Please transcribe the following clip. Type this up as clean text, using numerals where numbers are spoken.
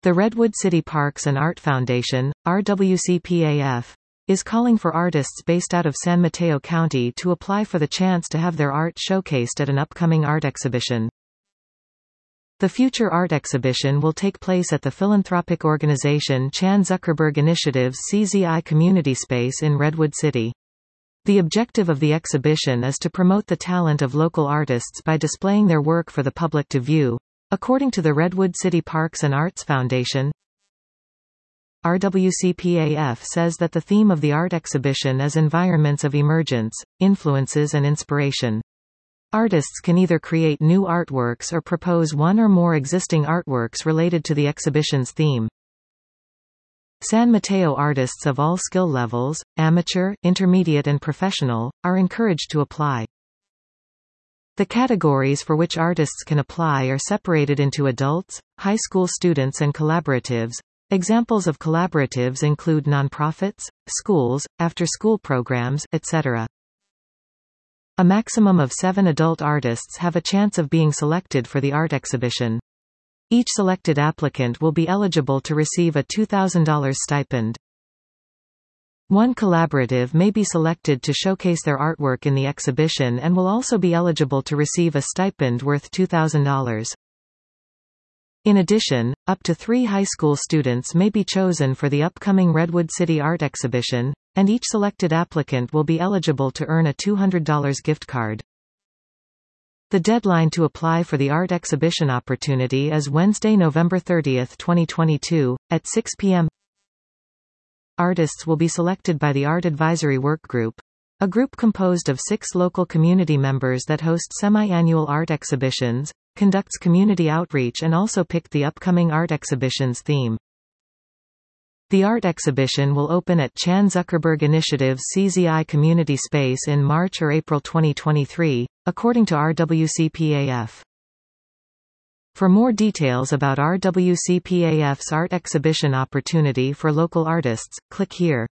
The Redwood City Parks and Art Foundation, RWCPAF, is calling for artists based out of San Mateo County to apply for the chance to have their art showcased at an upcoming art exhibition. The Future Art Exhibition will take place at the philanthropic organization Chan Zuckerberg Initiative's CZI Community Space in Redwood City. The objective of the exhibition is to promote the talent of local artists by displaying their work for the public to view, according to the Redwood City Parks and Arts Foundation. RWCPAF says that the theme of the art exhibition is environments of emergence, influences and inspiration. Artists can either create new artworks or propose one or more existing artworks related to the exhibition's theme. San Mateo artists of all skill levels, amateur, intermediate and professional, are encouraged to apply. The categories for which artists can apply are separated into adults, high school students and collaboratives. Examples of collaboratives include nonprofits, schools, after-school programs, etc. A maximum of 7 adult artists have a chance of being selected for the art exhibition. Each selected applicant will be eligible to receive a $2,000 stipend. One collaborative may be selected to showcase their artwork in the exhibition and will also be eligible to receive a stipend worth $2,000. In addition, up to 3 high school students may be chosen for the upcoming Redwood City Art Exhibition, and each selected applicant will be eligible to earn a $200 gift card. The deadline to apply for the art exhibition opportunity is Wednesday, November 30, 2022, at 6 p.m. Artists will be selected by the Art Advisory Work Group, a group composed of 6 local community members that host semi-annual art exhibitions, conducts community outreach and also picked the upcoming art exhibition's theme. The art exhibition will open at Chan Zuckerberg Initiative's CZI Community Space in March or April 2023, according to RWCPAF. For more details about RWCPAF's art exhibition opportunity for local artists, click here.